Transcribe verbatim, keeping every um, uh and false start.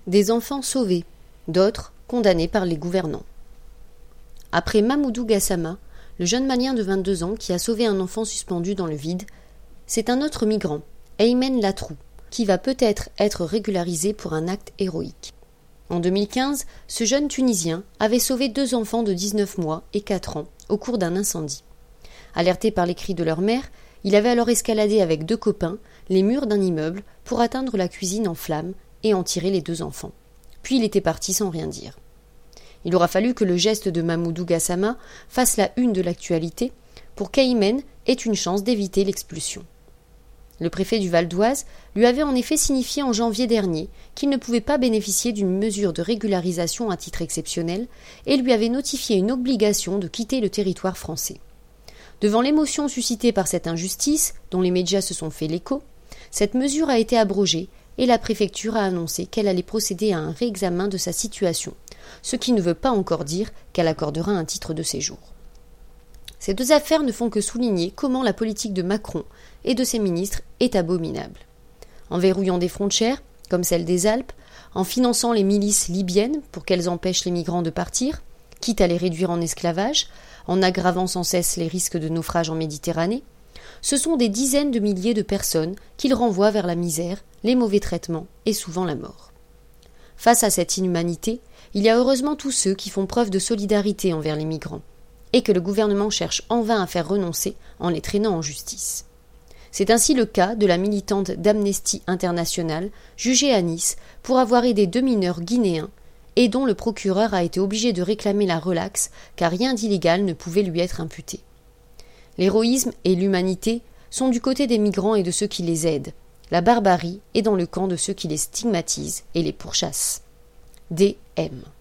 Des enfants sauvés, d'autres condamnés par les gouvernants. Après Mamoudou Gassama, le jeune malien de vingt-deux ans qui a sauvé un enfant suspendu dans le vide, c'est un autre migrant, Aymen Latrou, qui va peut-être être régularisé pour un acte héroïque. En deux mille quinze, ce jeune Tunisien avait sauvé deux enfants de dix-neuf mois et quatre ans au cours d'un incendie. Alerté par les cris de leur mère, il avait alors escaladé avec deux copains les murs d'un immeuble pour atteindre la cuisine en flammes et en tirer les deux enfants. Puis il était parti sans rien dire. Il aura fallu que le geste de Mamoudou Gassama fasse la une de l'actualité pour qu'Aymen ait une chance d'éviter l'expulsion. Le préfet du Val d'Oise lui avait en effet signifié en janvier dernier qu'il ne pouvait pas bénéficier d'une mesure de régularisation à titre exceptionnel et lui avait notifié une obligation de quitter le territoire français. Devant l'émotion suscitée par cette injustice, dont les médias se sont fait l'écho, cette mesure a été abrogée et la préfecture a annoncé qu'elle allait procéder à un réexamen de sa situation, ce qui ne veut pas encore dire qu'elle accordera un titre de séjour. Ces deux affaires ne font que souligner comment la politique de Macron et de ses ministres est abominable. En verrouillant des frontières, comme celle des Alpes, en finançant les milices libyennes pour qu'elles empêchent les migrants de partir, quitte à les réduire en esclavage, en aggravant sans cesse les risques de naufrage en Méditerranée, ce sont des dizaines de milliers de personnes qu'il renvoie vers la misère, les mauvais traitements et souvent la mort. Face à cette inhumanité, il y a heureusement tous ceux qui font preuve de solidarité envers les migrants, et que le gouvernement cherche en vain à faire renoncer en les traînant en justice. C'est ainsi le cas de la militante d'Amnesty International, jugée à Nice pour avoir aidé deux mineurs guinéens, et dont le procureur a été obligé de réclamer la relaxe car rien d'illégal ne pouvait lui être imputé. L'héroïsme et l'humanité sont du côté des migrants et de ceux qui les aident. La barbarie est dans le camp de ceux qui les stigmatisent et les pourchassent. D M